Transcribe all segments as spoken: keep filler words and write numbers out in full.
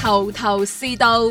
頭頭是道。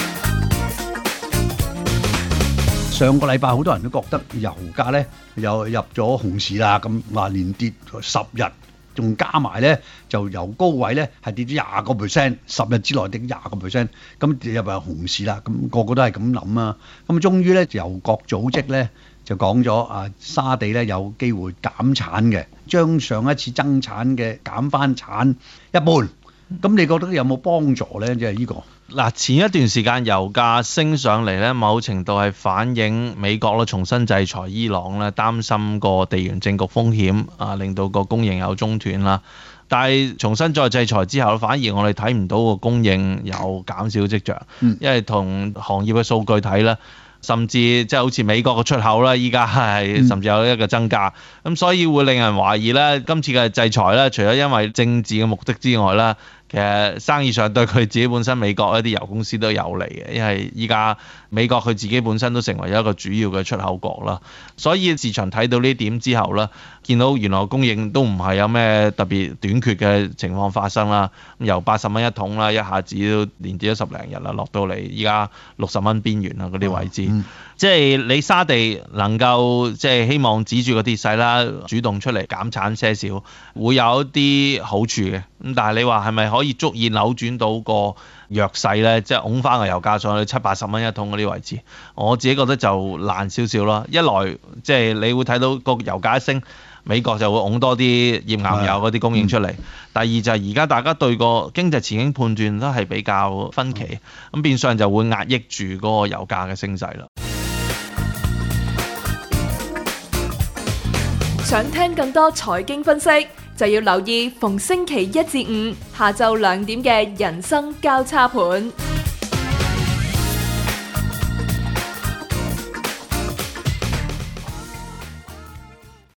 上個禮拜好多人都覺得油價咧又入咗熊市啦，咁話連跌十日，仲加埋咧就由高位咧係跌咗廿個 percent， 十日之內跌廿個 percent， 咁入入熊市啦，咁、個個都係咁諗啊。咁終於咧油國組織咧就講咗啊，沙地咧有機會減產嘅，將上一次增產嘅減翻產一半。咁你覺得有冇幫助咧？即係呢個嗱，前一段時間油價升上嚟咧，某程度係反映美國咧重新制裁伊朗咧，擔心個地緣政局風險啊，令到個供應有中斷啦。但係重新再制裁之後，反而我哋睇唔到個供應有減少跡象，因為同行業嘅數據睇咧，甚至即係好似美國嘅出口啦，依家係甚至有一個增加，咁所以會令人懷疑咧，今次嘅制裁咧，除咗因為政治嘅目的之外咧，其實生意上對佢自己本身美國一啲油公司都有利嘅，因為依家美國佢自己本身都成為一個主要嘅出口國啦，所以市場睇到呢點之後咧，見到原來供應都唔係有咩特別短缺嘅情況發生啦，由八十蚊一桶啦，一下子都連跌咗十零日啦，落到嚟依家六十蚊邊緣啦嗰啲位置，嗯、即係你沙地能夠即係希望止住個跌勢啦，主動出嚟減產些少，會有一啲好處嘅。咁但係你話係咪可以足以扭轉到個弱勢咧？即係拱翻個油價上去七八十蚊一桶嗰啲位置，我自己覺得就難少少咯。一來即係你會睇到個油價一升，美國就會拱多啲頁岩油嗰啲供應出嚟。嗯、第二就係而家大家對個經濟前景判斷都係比較分歧，咁、嗯、變相就會壓抑住嗰個油價嘅升勢啦。 想聽更多財經分析，就要留意逢星期一至五下晝兩點嘅人生交叉盤。